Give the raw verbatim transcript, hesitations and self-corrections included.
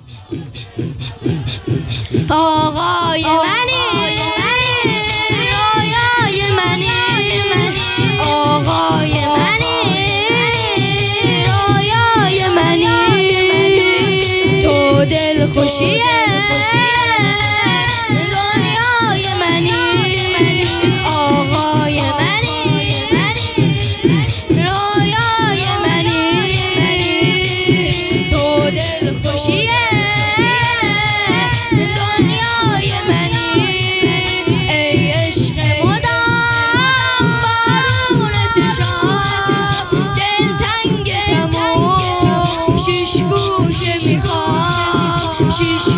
آقای منی رویای منی آقای منی رویای منی تو دل خوشی دنیای منی آقای منی رویای منی تو دل خوشی دنیای منی ای عشق مدام بارون چشام دل تنگ تموم شیش گوشه میخوام شیش